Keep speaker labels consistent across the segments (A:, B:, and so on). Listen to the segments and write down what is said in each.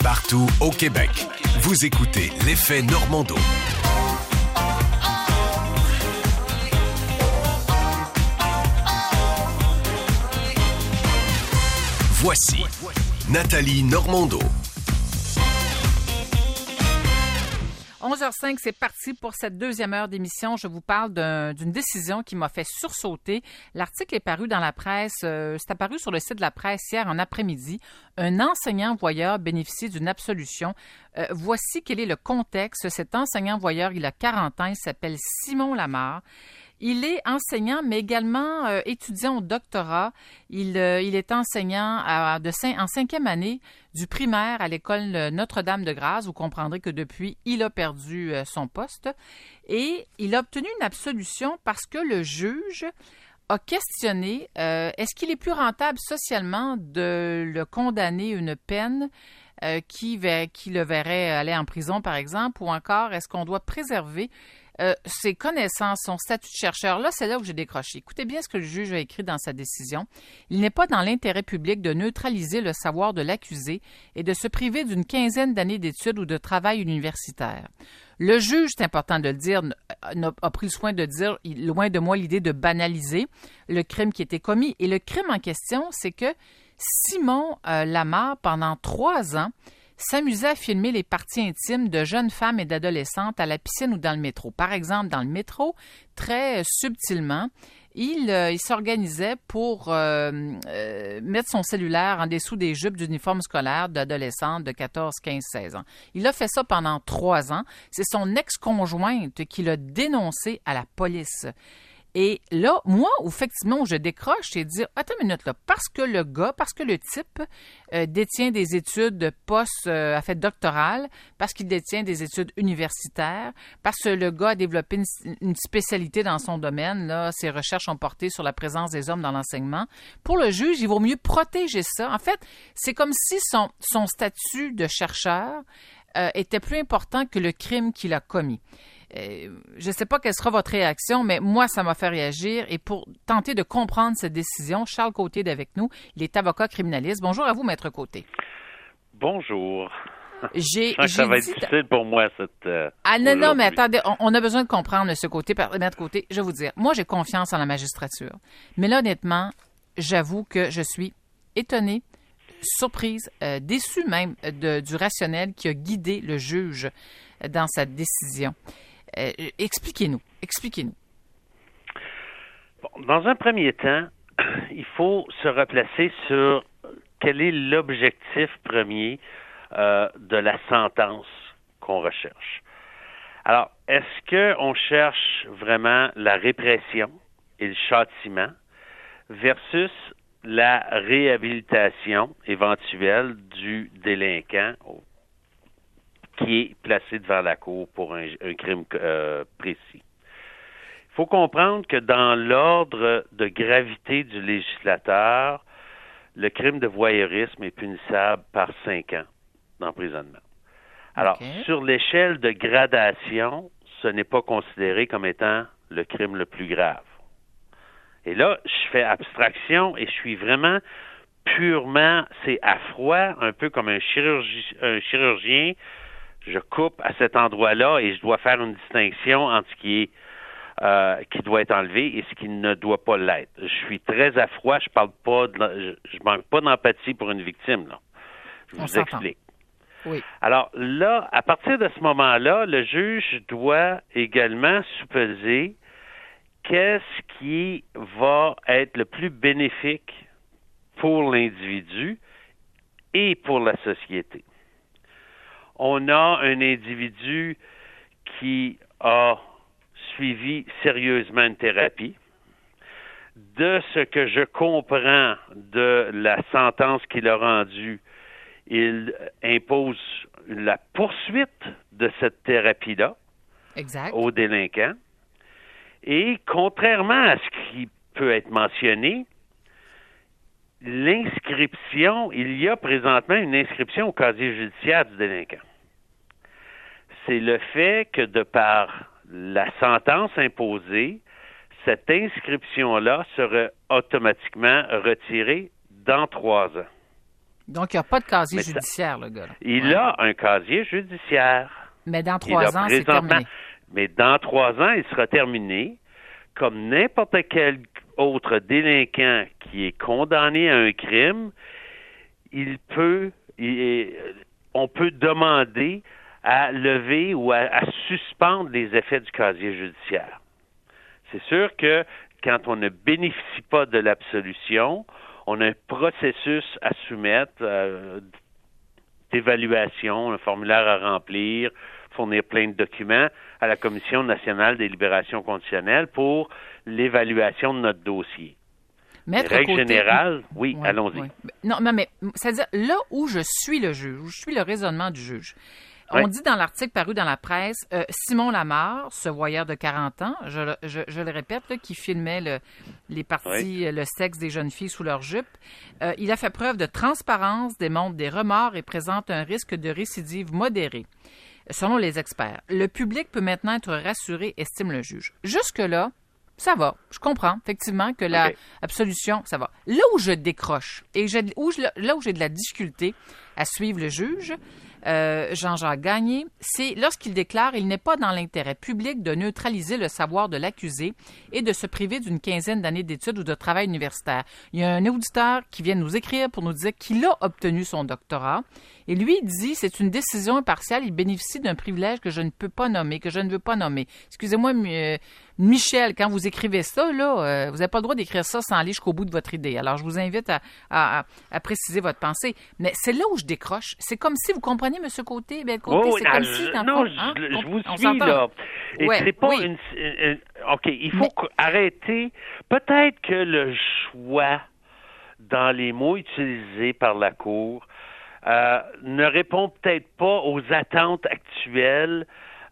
A: partout au Québec. Vous écoutez l'Effet Normando. Voici Nathalie Normando.
B: 11h05, c'est parti pour cette deuxième heure d'émission. Je vous parle d'une décision qui m'a fait sursauter. L'article est paru dans la presse, c'est apparu sur le site de la presse hier en après-midi. Un enseignant-voyeur bénéficie d'une absolution. Voici quel est le contexte. Cet enseignant-voyeur, il a 40 ans, il s'appelle Simon Lamarre. Il est enseignant, mais également étudiant au doctorat. Il est enseignant en 5e année du primaire à l'école Notre-Dame-de-Grâce. Vous comprendrez que depuis, il a perdu son poste. Et il a obtenu une absolution parce que le juge a questionné est-ce qu'il est plus rentable socialement de le condamner à une peine qui le verrait aller en prison, par exemple, ou encore est-ce qu'on doit préserver ses connaissances, son statut de chercheur. Là, c'est là où j'ai décroché. Écoutez bien ce que le juge a écrit dans sa décision. Il n'est pas dans l'intérêt public de neutraliser le savoir de l'accusé et de se priver d'une quinzaine d'années d'études ou de travail universitaire. Le juge, c'est important de le dire, a pris le soin de dire, loin de moi l'idée de banaliser le crime qui était commis. Et le crime en question, c'est que Simon Lamarre, pendant 3 ans, s'amusait à filmer les parties intimes de jeunes femmes et d'adolescentes à la piscine ou dans le métro. Par exemple, dans le métro, très subtilement, il s'organisait pour mettre son cellulaire en dessous des jupes d'uniforme scolaire d'adolescentes de 14, 15, 16 ans. Il a fait ça pendant 3 ans. C'est son ex-conjointe qui l'a dénoncé à la police. Et là, moi, effectivement, où je décroche, c'est de dire, attends une minute là, parce que le type détient des études a fait doctorales, parce qu'il détient des études universitaires, parce que le gars a développé une spécialité dans son domaine, là, ses recherches ont porté sur la présence des hommes dans l'enseignement. Pour le juge, il vaut mieux protéger ça. En fait, c'est comme si son statut de chercheur était plus important que le crime qu'il a commis. Je ne sais pas quelle sera votre réaction, mais moi, ça m'a fait réagir. Et pour tenter de comprendre cette décision, Charles Côté est avec nous. Il est avocat criminaliste. Bonjour à vous, Maître Côté.
C: Bonjour. Ça va être difficile pour moi, cette...
B: non, mais attendez, on a besoin de comprendre, M. Côté. Maître Côté, je vais vous dire, moi, j'ai confiance en la magistrature. Mais là, honnêtement, j'avoue que je suis étonnée, surprise, déçue même du rationnel qui a guidé le juge dans sa décision. Expliquez-nous.
C: Bon, dans un premier temps, il faut se replacer sur quel est l'objectif premier de la sentence qu'on recherche. Alors, est-ce qu'on cherche vraiment la répression et le châtiment versus la réhabilitation éventuelle du délinquant qui est placé devant la cour pour un crime précis. Il faut comprendre que dans l'ordre de gravité du législateur, le crime de voyeurisme est punissable par 5 ans d'emprisonnement. Alors, sur l'échelle de gradation, ce n'est pas considéré comme étant le crime le plus grave. Et là, je fais abstraction et je suis vraiment purement, c'est à froid, un peu comme un chirurgien. Je coupe à cet endroit-là et je dois faire une distinction entre ce qui doit être enlevé et ce qui ne doit pas l'être. Je suis très à froid, je manque pas d'empathie pour une victime, là. Je vous explique.
B: Oui.
C: Alors là, à partir de ce moment-là, le juge doit également supposer qu'est-ce qui va être le plus bénéfique pour l'individu et pour la société. On a un individu qui a suivi sérieusement une thérapie. De ce que je comprends de la sentence qu'il a rendue, il impose la poursuite de cette thérapie-là aux délinquants. Et contrairement à ce qui peut être mentionné, l'inscription, il y a présentement une inscription au casier judiciaire du délinquant. C'est le fait que de par la sentence imposée, cette inscription-là serait automatiquement retirée dans 3 ans.
B: Donc, il n'y a pas de casier judiciaire, le gars. Là.
C: Il a un casier judiciaire.
B: Mais dans 3 ans, c'est terminé.
C: Mais dans 3 ans, il sera terminé comme n'importe quel autre délinquant qui est condamné à un crime. On peut demander à lever ou à suspendre les effets du casier judiciaire. C'est sûr que quand on ne bénéficie pas de l'absolution, on a un processus à soumettre, d'évaluation, un formulaire à remplir, fournir plein de documents à la Commission nationale des libérations conditionnelles pour l'évaluation de notre dossier. Règle générale, oui, allons-y.
B: Oui. Non, mais c'est-à-dire, là où je suis le juge, où je suis le raisonnement du juge, on dit dans l'article paru dans la presse, Simon Lamarre, ce voyeur de 40 ans, je le répète, là, qui filmait les parties, le sexe des jeunes filles sous leur jupe, il a fait preuve de transparence, démontre des remords et présente un risque de récidive modéré. Selon les experts, le public peut maintenant être rassuré, estime le juge. Jusque-là, ça va. Je comprends, effectivement, que la absolution, ça va. Là où je décroche et là où j'ai de la difficulté à suivre le juge, Jean-Jacques Gagné, c'est lorsqu'il déclare « Il n'est pas dans l'intérêt public de neutraliser le savoir de l'accusé et de se priver d'une 15aine d'années d'études ou de travail universitaire. » Il y a un auditeur qui vient nous écrire pour nous dire qu'il a obtenu son doctorat. Et lui, il dit, c'est une décision impartiale, il bénéficie d'un privilège que je ne peux pas nommer, que je ne veux pas nommer. Excusez-moi, Michel, quand vous écrivez ça, là, vous n'avez pas le droit d'écrire ça sans aller jusqu'au bout de votre idée. Alors, je vous invite à préciser votre pensée. Mais c'est là où je décroche. C'est comme si, vous comprenez, M. Côté? Ben, Côté, c'est comme si...
C: Je vous suis, là. Et c'est pas une... OK, il faut arrêter. Peut-être que le choix dans les mots utilisés par la Cour ne répond peut-être pas aux attentes actuelles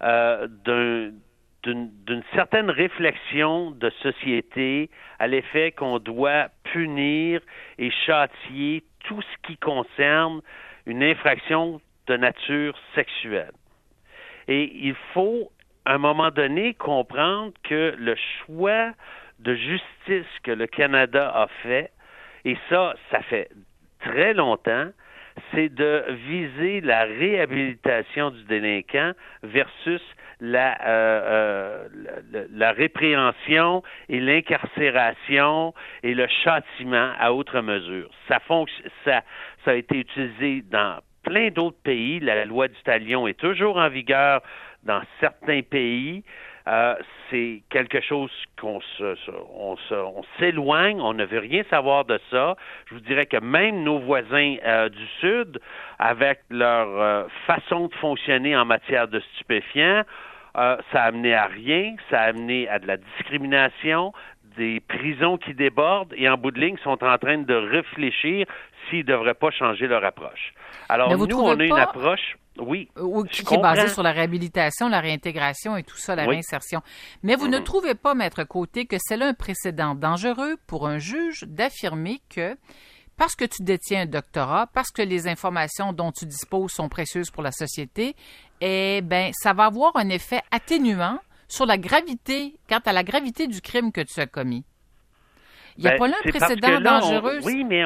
C: d'une certaine réflexion de société à l'effet qu'on doit punir et châtier tout ce qui concerne une infraction de nature sexuelle. Et il faut, à un moment donné, comprendre que le choix de justice que le Canada a fait, et ça fait très longtemps, c'est de viser la réhabilitation du délinquant versus la répréhension et l'incarcération et le châtiment à outre mesure. Ça a été utilisé dans plein d'autres pays. La loi du talion est toujours en vigueur dans certains pays. C'est quelque chose qu'on s'éloigne, on ne veut rien savoir de ça. Je vous dirais que même nos voisins du Sud, avec leur façon de fonctionner en matière de stupéfiants, ça a amené à rien, ça a amené à de la discrimination, des prisons qui débordent et en bout de ligne sont en train de réfléchir s'ils ne devraient pas changer leur approche. Alors nous, on a une approche... Oui,
B: qui est basé sur la réhabilitation, la réintégration et tout ça, la réinsertion. Mais vous ne trouvez pas, Maître Côté, que c'est là un précédent dangereux pour un juge d'affirmer que parce que tu détiens un doctorat, parce que les informations dont tu disposes sont précieuses pour la société, eh bien, ça va avoir un effet atténuant sur la gravité, quant à la gravité du crime que tu as commis. Il n'y a pas là un précédent dangereux?
C: Oui, mais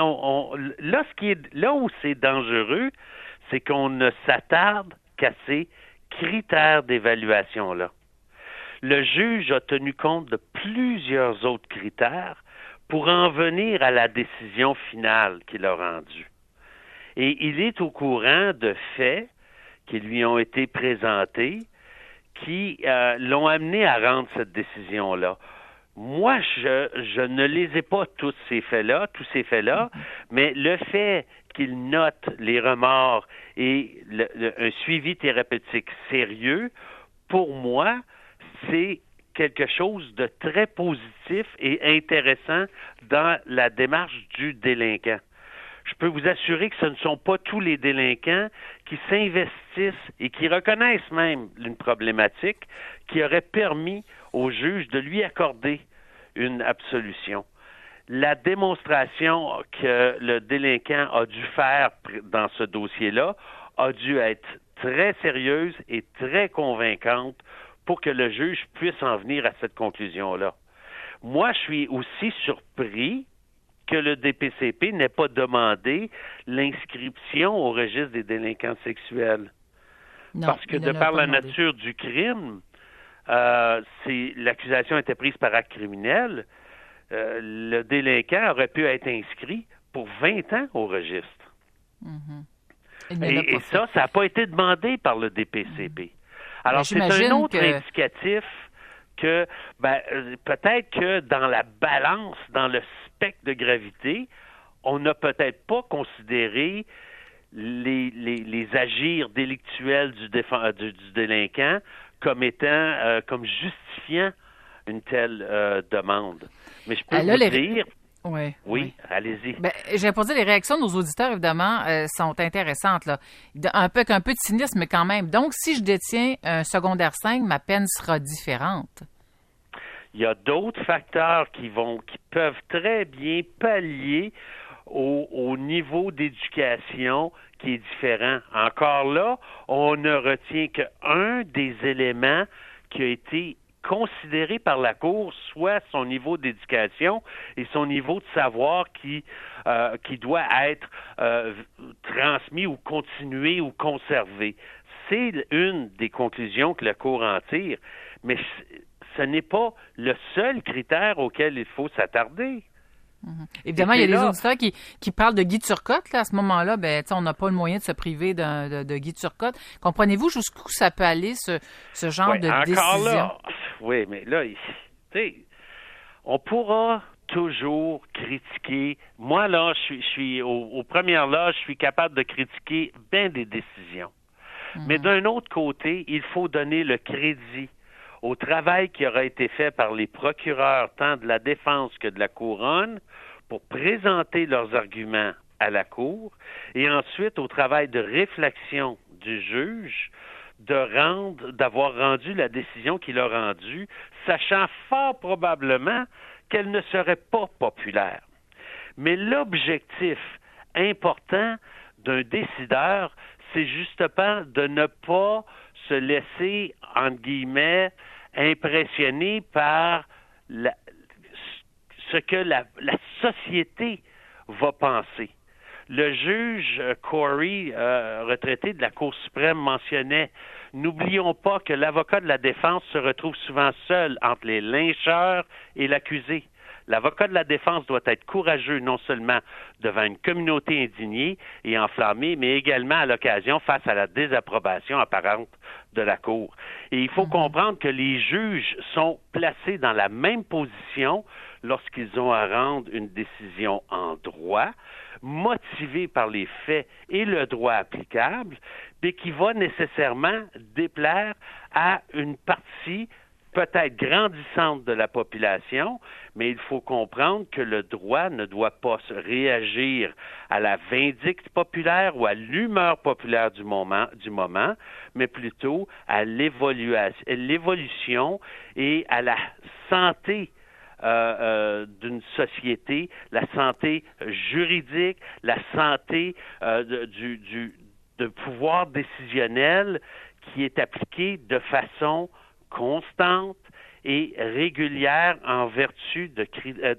C: là où c'est dangereux, c'est qu'on ne s'attarde qu'à ces critères d'évaluation-là. Le juge a tenu compte de plusieurs autres critères pour en venir à la décision finale qu'il a rendue. Et il est au courant de faits qui lui ont été présentés qui l'ont amené à rendre cette décision-là. Moi, je ne les ai pas tous ces faits-là, mais le fait qu'il note les remords et un suivi thérapeutique sérieux, pour moi, c'est quelque chose de très positif et intéressant dans la démarche du délinquant. Je peux vous assurer que ce ne sont pas tous les délinquants qui s'investissent et qui reconnaissent même une problématique qui aurait permis au juge de lui accorder une absolution. La démonstration que le délinquant a dû faire dans ce dossier-là a dû être très sérieuse et très convaincante pour que le juge puisse en venir à cette conclusion-là. Moi, je suis aussi surpris que le DPCP n'ait pas demandé l'inscription au registre des délinquants sexuels.
B: Non,
C: parce que de par la nature du crime, l'accusation était prise par acte criminel, le délinquant aurait pu être inscrit pour 20 ans au registre. Et ça n'a pas été demandé par le DPCP. Alors, c'est un autre indicatif que peut-être que dans la balance, dans le spectre de gravité, on n'a peut-être pas considéré les agirs délictuels du délinquant comme étant comme justifiant une telle demande. Mais je peux vous dire... Oui, allez-y.
B: J'ai pas dit, les réactions de nos auditeurs, évidemment, sont intéressantes, là. Avec un peu de cynisme, mais quand même. Donc, si je détiens un secondaire 5, ma peine sera différente.
C: Il y a d'autres facteurs qui peuvent très bien pallier au niveau d'éducation qui est différent. Encore là, on ne retient qu'un des éléments qui a été considéré par la Cour, soit son niveau d'éducation et son niveau de savoir qui doit être transmis ou continué ou conservé. C'est une des conclusions que la Cour en tire, mais ce n'est pas le seul critère auquel il faut s'attarder.
B: Évidemment, il y a des auditeurs qui parlent de Guy Turcotte. Là, à ce moment-là, on n'a pas le moyen de se priver de Guy Turcotte. Comprenez-vous jusqu'où ça peut aller, ce genre de décision?
C: Là, oui, mais là, on pourra toujours critiquer. Moi, là, je suis aux premières loges, je suis capable de critiquer bien des décisions. Mais d'un autre côté, il faut donner le crédit au travail qui aura été fait par les procureurs, tant de la défense que de la couronne, pour présenter leurs arguments à la Cour, et ensuite au travail de réflexion du juge d'avoir rendu la décision qu'il a rendue, sachant fort probablement qu'elle ne serait pas populaire. Mais l'objectif important d'un décideur, c'est justement de ne pas se laisser, entre guillemets, impressionné par ce que la société va penser. Le juge Corey, retraité de la Cour suprême, mentionnait « N'oublions pas que l'avocat de la défense se retrouve souvent seul entre les lyncheurs et l'accusé. L'avocat de la défense doit être courageux non seulement devant une communauté indignée et enflammée, mais également à l'occasion face à la désapprobation apparente de la Cour. » Et il faut comprendre que les juges sont placés dans la même position lorsqu'ils ont à rendre une décision en droit, motivée par les faits et le droit applicable, mais qui va nécessairement déplaire à une partie peut-être grandissante de la population, mais il faut comprendre que le droit ne doit pas réagir à la vindicte populaire ou à l'humeur populaire du moment, mais plutôt à l'évolution et à la santé d'une société, la santé juridique, la santé de pouvoir décisionnel qui est appliqué de façon constante et régulière en vertu de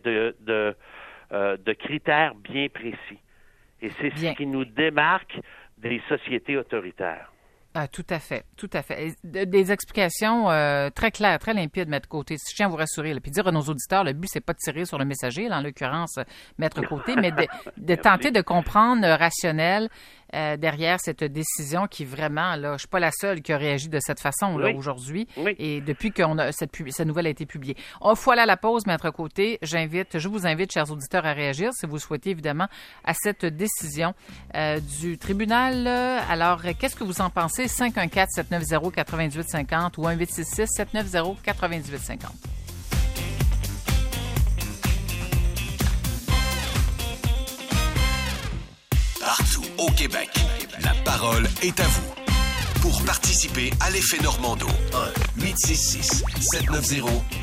C: critères bien précis. Et c'est ce qui nous démarque des sociétés autoritaires.
B: Ah, tout à fait, tout à fait. Des explications très claires, très limpides, Maître Côté. Je tiens à vous rassurer, puis dire à nos auditeurs, le but, c'est pas de tirer sur le messager, là, en l'occurrence, Maître Côté, mais de tenter de comprendre le rationnel derrière cette décision qui vraiment, là, je suis pas la seule qui a réagi de cette façon là aujourd'hui, et depuis que cette nouvelle a été publiée. On faut aller à la pause, Maître Côté. Je vous invite, chers auditeurs, à réagir si vous souhaitez évidemment à cette décision du tribunal. Alors, qu'est-ce que vous en pensez? 514-790-9850 ou 1866-790-9850.
A: Partout au Québec, la parole est à vous. Pour participer à l'effet Normando,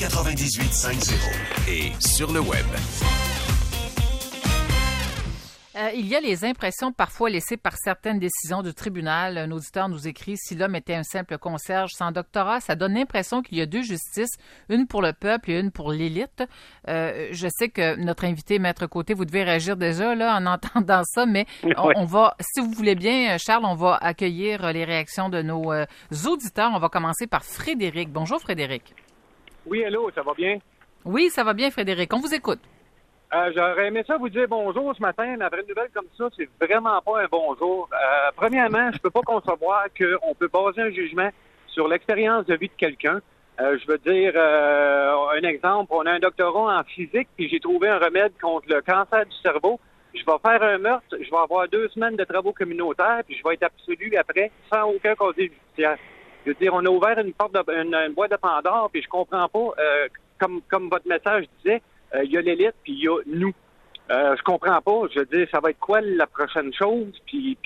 A: 1-866-790-9850 et sur le web.
B: Il y a les impressions parfois laissées par certaines décisions du tribunal. Un auditeur nous écrit « Si l'homme était un simple concierge sans doctorat, ça donne l'impression qu'il y a deux justices, une pour le peuple et une pour l'élite. » Je sais que notre invité, Maître Côté, vous devez réagir déjà là en entendant ça, mais on va, si vous voulez bien, Charles, on va accueillir les réactions de nos auditeurs. On va commencer par Frédéric. Bonjour Frédéric.
D: Oui, allô, ça va bien?
B: Oui, ça va bien Frédéric. On vous écoute.
D: J'aurais aimé ça vous dire bonjour ce matin, mais après une nouvelle comme ça, c'est vraiment pas un bonjour. Premièrement, je peux pas concevoir qu'on peut baser un jugement sur l'expérience de vie de quelqu'un. Je veux dire, un exemple, on a un doctorat en physique, puis j'ai trouvé un remède contre le cancer du cerveau. Je vais faire un meurtre, je vais avoir 2 semaines de travaux communautaires, puis je vais être absolu après, sans aucun casier judiciaire. Je veux dire, on a ouvert une boîte de Pandore, puis je comprends pas, comme votre message disait, il y a l'élite, puis il y a nous. Je comprends pas. Je veux dire, ça va être quoi la prochaine chose? Puis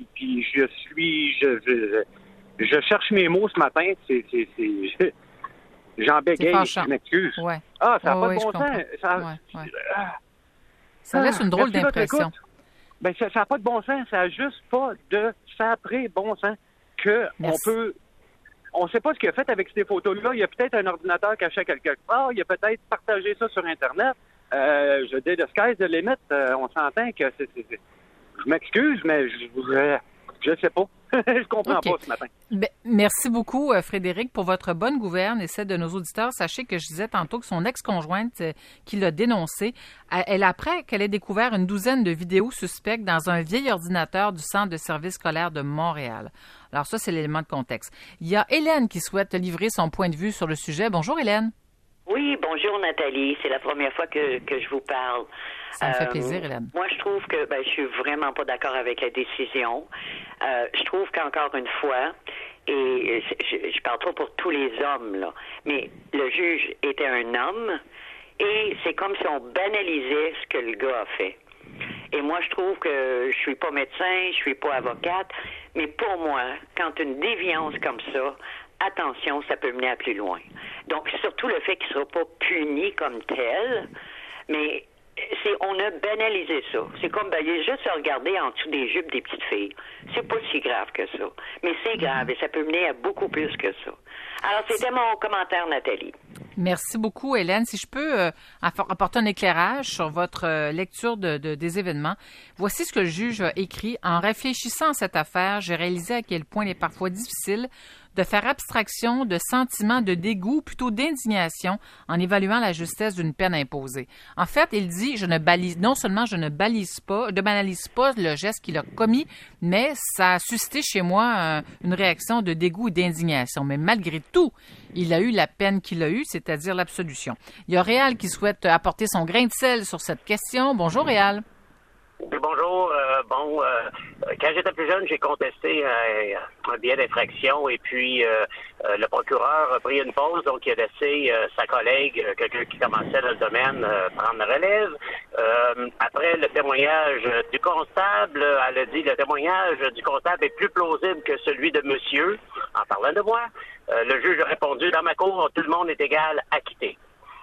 D: je cherche mes mots ce matin. J'en bégaye, je m'excuse.
B: Ouais.
D: Ah, ça n'a pas de bon sens.
B: Ça laisse une drôle d'impression.
D: Ben, ça n'a pas de bon sens. Ça n'a juste pas de sapré bon sens on ne sait pas ce qu'il a fait avec ces photos-là. Il y a peut-être un ordinateur caché quelque part. Il a peut-être partagé ça sur Internet. Je dis, the sky's the limit. On s'entend que je m'excuse, mais je sais pas. Je comprends pas ce matin.
B: Merci beaucoup, Frédéric, pour votre bonne gouverne et celle de nos auditeurs. Sachez que je disais tantôt que son ex-conjointe qui l'a dénoncé, elle apprend qu'elle ait découvert une douzaine de vidéos suspectes dans un vieil ordinateur du Centre de services scolaires de Montréal. Alors ça, c'est l'élément de contexte. Il y a Hélène qui souhaite livrer son point de vue sur le sujet. Bonjour, Hélène.
E: Oui, bonjour Nathalie. C'est la première fois que je vous parle.
B: Ça me fait plaisir, Hélène.
E: Moi, je trouve que je suis vraiment pas d'accord avec la décision. Je trouve qu'encore une fois, et je parle pas pour tous les hommes, là, mais le juge était un homme et c'est comme si on banalisait ce que le gars a fait. Et moi, je trouve que je suis pas médecin, je suis pas avocate, mais pour moi, quand une déviance comme ça, attention, ça peut mener à plus loin. Donc, surtout le fait qu'il ne sera pas puni comme tel, mais on a banalisé ça. C'est comme, il est juste à regarder en dessous des jupes des petites filles. C'est pas si grave que ça. Mais c'est grave et ça peut mener à beaucoup plus que ça. Alors, c'était mon commentaire, Nathalie.
B: Merci beaucoup, Hélène. Si je peux apporter un éclairage sur votre lecture des événements, voici ce que le juge a écrit. En réfléchissant à cette affaire, j'ai réalisé à quel point il est parfois difficile de faire abstraction de sentiments de dégoût, plutôt d'indignation, en évaluant la justesse d'une peine imposée. En fait, il dit, non seulement je ne banalise pas le geste qu'il a commis, mais ça a suscité chez moi une réaction de dégoût et d'indignation. Mais malgré tout, il a eu la peine qu'il a eue, c'est-à-dire l'absolution. Il y a Réal qui souhaite apporter son grain de sel sur cette question. Bonjour, Réal.
F: Oui, bonjour. Quand j'étais plus jeune, j'ai contesté un billet d'infraction et puis le procureur a pris une pause, donc il a laissé sa collègue, quelqu'un qui commençait dans le domaine, prendre la relève. Après le témoignage du constable, elle a dit le témoignage du constable est plus plausible que celui de monsieur, en parlant de moi. Le juge a répondu, dans ma cour, tout le monde est égal, acquitté.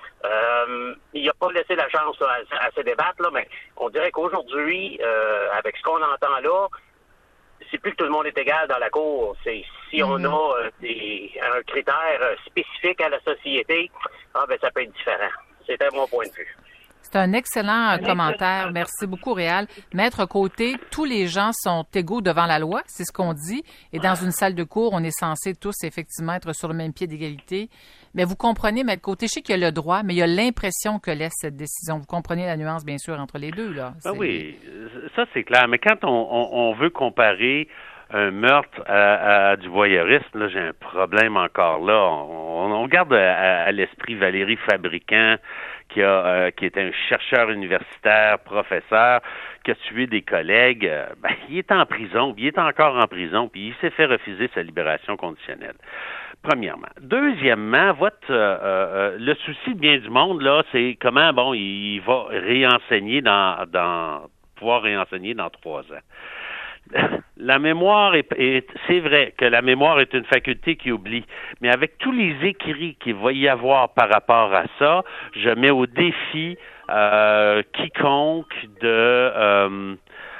F: Il n'a pas laissé la chance à se débattre, là, mais on dirait qu'aujourd'hui, avec ce qu'on entend là, c'est plus que tout le monde est égal dans la cour. C'est si on a un critère spécifique à la société, ça peut être différent. C'était mon point de vue.
B: C'est un excellent commentaire. Merci beaucoup, Réal. Maître Côté, tous les gens sont égaux devant la loi, c'est ce qu'on dit. Et dans une salle de cours, on est censés tous, effectivement, être sur le même pied d'égalité. Mais vous comprenez, Maître Côté, je sais qu'il y a le droit, mais il y a l'impression que laisse cette décision. Vous comprenez la nuance, bien sûr, entre les deux, là.
C: Oui, ça, c'est clair. Mais quand on veut comparer un meurtre à du voyeurisme, là, j'ai un problème encore là. On garde à l'esprit Valérie Fabricant, qui est un chercheur universitaire, professeur, qui a tué des collègues. Il est en prison, il est encore en prison, puis il s'est fait refuser sa libération conditionnelle. Premièrement. Deuxièmement, le souci de bien du monde, là, c'est comment, il va pouvoir réenseigner dans 3 ans. la mémoire c'est vrai que la mémoire est une faculté qui oublie, mais avec tous les écrits qu'il va y avoir par rapport à ça, je mets au défi quiconque de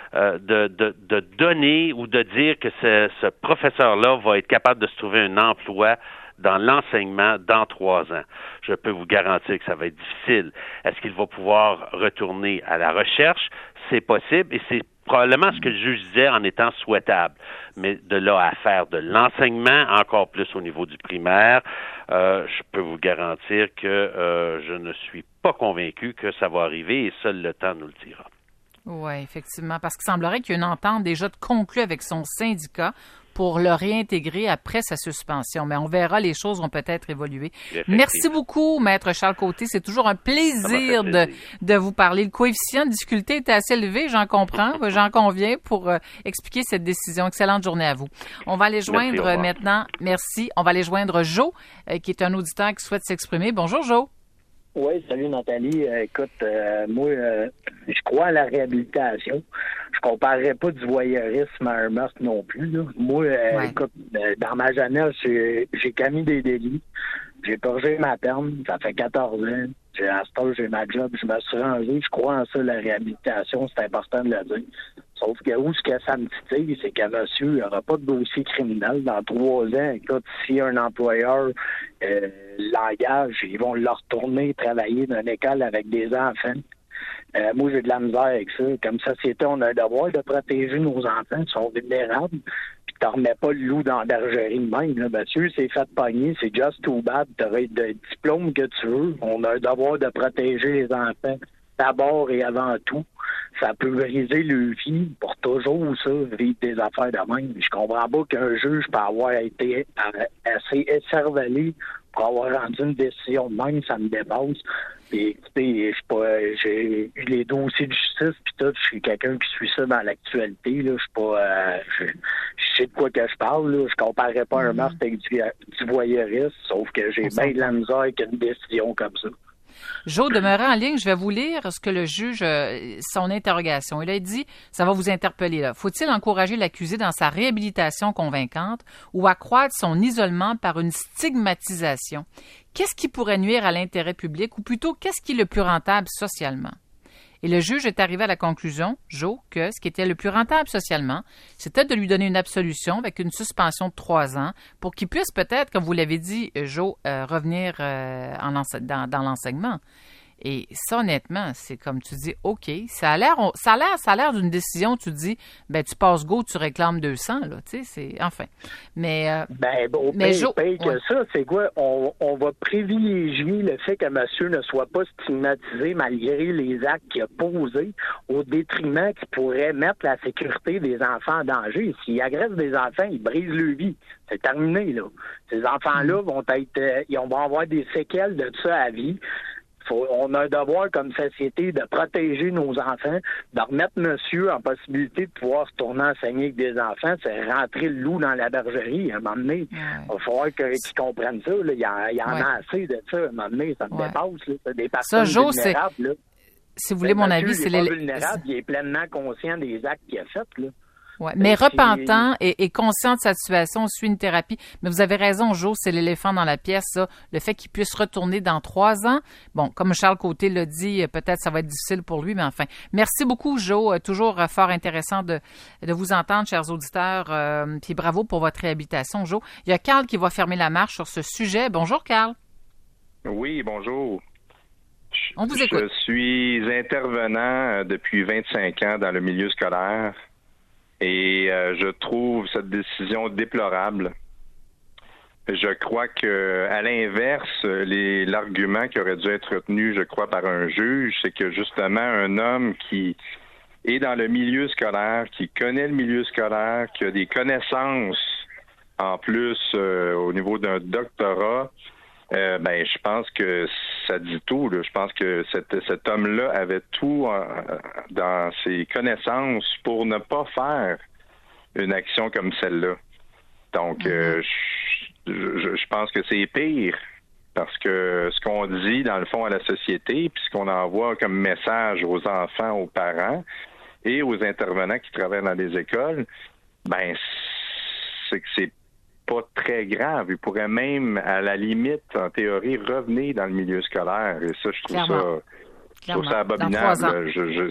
C: donner ou de dire que ce professeur-là va être capable de se trouver un emploi dans l'enseignement dans 3 ans. Je peux vous garantir que ça va être difficile. Est-ce qu'il va pouvoir retourner à la recherche? C'est possible et c'est probablement ce que le juge disait en étant souhaitable. Mais de là à faire de l'enseignement, encore plus au niveau du primaire, je peux vous garantir que je ne suis pas convaincu que ça va arriver et seul le temps nous le dira.
B: Oui, effectivement, parce qu'il semblerait qu'il y ait une entente déjà conclue avec son syndicat pour le réintégrer après sa suspension. Mais on verra, les choses vont peut-être évoluer. Merci beaucoup, Maître Charles Côté. C'est toujours un plaisir de vous parler. Le coefficient de difficulté est assez élevé, j'en comprends, j'en conviens, pour expliquer cette décision. Excellente journée à vous. On va aller joindre maintenant, merci, on va aller joindre Joe, qui est un auditeur qui souhaite s'exprimer. Bonjour, Joe.
G: Oui, salut Nathalie. Écoute, moi, je crois à la réhabilitation. Je comparerais pas du voyeurisme à un meurtre non plus. Là. Moi, écoute, dans ma jeunesse, j'ai commis des délits. J'ai purgé ma peine. Ça fait 14 ans. À ce temps, j'ai ma job. Je me suis rangé. Je crois en ça, la réhabilitation. C'est important de le dire. Sauf que où ce que ça me titille, c'est que monsieur, il n'y aura pas de dossier criminel dans 3 ans. Écoute, si un employeur l'engage, ils vont le retourner travailler dans une école avec des enfants. Moi, j'ai de la misère avec ça. Comme société, on a un devoir de protéger nos enfants. Ils sont vulnérables. Puis t'en remets pas le loup dans la bergerie de même. Là. Monsieur, c'est fait pogner. C'est just too bad. T'aurais le diplôme que tu veux. On a un devoir de protéger les enfants d'abord et avant tout. Ça peut briser le vie pour toujours, ça, vivre des affaires de même. Je comprends pas qu'un juge peut avoir été assez écervelé pour avoir rendu une décision de même, ça me dépasse. Puis, écoutez, j'ai eu les dossiers de justice, puis tout, je suis quelqu'un qui suit ça dans l'actualité, là. Je suis pas, je sais de quoi que je parle, là. Je comparerais pas un meurtre avec du voyeurisme, sauf que j'ai bien de la misère avec une décision comme ça.
B: Joe, demeurant en ligne, je vais vous lire ce que le juge, son interrogation. Il a dit, ça va vous interpeller là. Faut-il encourager l'accusé dans sa réhabilitation convaincante ou accroître son isolement par une stigmatisation? Qu'est-ce qui pourrait nuire à l'intérêt public ou plutôt qu'est-ce qui est le plus rentable socialement? Et le juge est arrivé à la conclusion, Joe, que ce qui était le plus rentable socialement, c'était de lui donner une absolution avec une suspension de 3 ans pour qu'il puisse peut-être, comme vous l'avez dit, Joe, revenir dans l'enseignement. Et ça, honnêtement, c'est comme tu dis, OK, ça a l'air d'une décision, tu dis, ben tu passes go, tu réclames 200, là, tu sais, c'est, enfin. Mais,
G: que ça, c'est quoi? On va privilégier le fait que monsieur ne soit pas stigmatisé malgré les actes qu'il a posés au détriment qui pourrait mettre la sécurité des enfants en danger. S'il agresse des enfants, il brise leur vie. C'est terminé, là. Ces enfants-là vont avoir des séquelles de ça à vie. On a un devoir comme société de protéger nos enfants, de remettre monsieur en possibilité de pouvoir se tourner enseigner avec des enfants, c'est rentrer le loup dans la bergerie. À un moment donné, il va falloir qu'ils comprennent ça. Là. Il y en a assez de ça. À un moment donné, ça me dépasse. Là. C'est des personnes vulnérables. Là.
B: Si vous voulez mon avis,
G: c'est vulnérable. Il est pleinement conscient des actes qu'il a faits. Là.
B: Ouais, mais repentant et conscient de sa situation, suit une thérapie. Mais vous avez raison, Joe, c'est l'éléphant dans la pièce, ça. Le fait qu'il puisse retourner dans 3 ans. Bon, comme Charles Côté l'a dit, peut-être ça va être difficile pour lui, mais enfin. Merci beaucoup, Joe. Toujours fort intéressant de vous entendre, chers auditeurs. Puis bravo pour votre réhabilitation, Joe. Il y a Carl qui va fermer la marche sur ce sujet. Bonjour, Carl.
H: Oui, bonjour.
B: On vous écoute.
H: Je suis intervenant depuis 25 ans dans le milieu scolaire. Et je trouve cette décision déplorable. Je crois que, à l'inverse, l'argument qui aurait dû être retenu, je crois, par un juge, c'est que justement un homme qui est dans le milieu scolaire, qui connaît le milieu scolaire, qui a des connaissances en plus au niveau d'un doctorat, je pense que ça dit tout. Là. Je pense que cet homme-là avait tout dans ses connaissances pour ne pas faire une action comme celle-là. Donc, je pense que c'est pire parce que ce qu'on dit, dans le fond, à la société, puis ce qu'on envoie comme message aux enfants, aux parents, et aux intervenants qui travaillent dans les écoles, ben c'est que c'est pas très grave. Ils pourraient même, à la limite, en théorie, revenir dans le milieu scolaire. Et ça, je trouve ça abominable.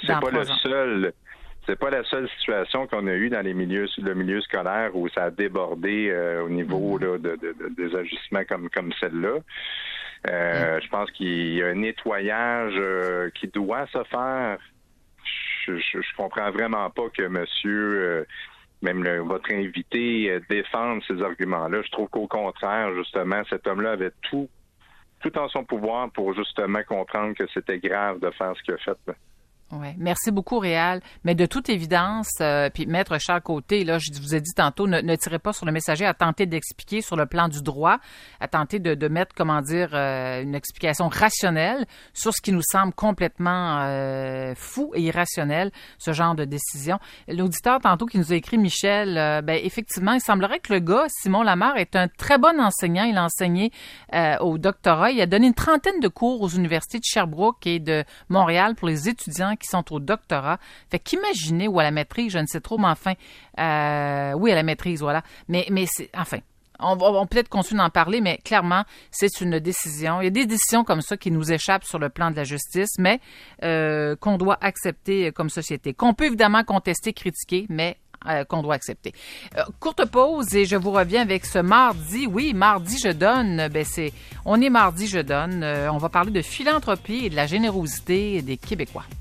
H: C'est pas la seule situation qu'on a eue dans le milieu scolaire où ça a débordé au niveau là, des ajustements comme celle-là. Je pense qu'il y a un nettoyage qui doit se faire. Je comprends vraiment pas que monsieur, même votre invité, défende ces arguments-là. Je trouve qu'au contraire, justement, cet homme-là avait tout en son pouvoir pour justement comprendre que c'était grave de faire ce qu'il a fait. Là.
B: Oui, merci beaucoup, Réal. Mais de toute évidence, puis Maître Charles Côté, là, je vous ai dit tantôt, ne tirez pas sur le messager à tenter d'expliquer sur le plan du droit, à tenter de mettre, une explication rationnelle sur ce qui nous semble complètement fou et irrationnel, ce genre de décision. L'auditeur tantôt qui nous a écrit, Michel, effectivement, il semblerait que le gars, Simon Lamarre, est un très bon enseignant. Il a enseigné au doctorat. Il a donné une trentaine de cours aux universités de Sherbrooke et de Montréal pour les étudiants qui sont au doctorat. Fait qu'imaginez, ou à la maîtrise, je ne sais trop, mais enfin, oui, à la maîtrise, voilà. Mais c'est, enfin, on va peut-être continuer d'en parler, mais clairement, c'est une décision. Il y a des décisions comme ça qui nous échappent sur le plan de la justice, mais qu'on doit accepter comme société. Qu'on peut évidemment contester, critiquer, mais qu'on doit accepter. Courte pause et je vous reviens avec ce mardi. Oui, mardi je donne. On est mardi je donne. On va parler de philanthropie et de la générosité des Québécois.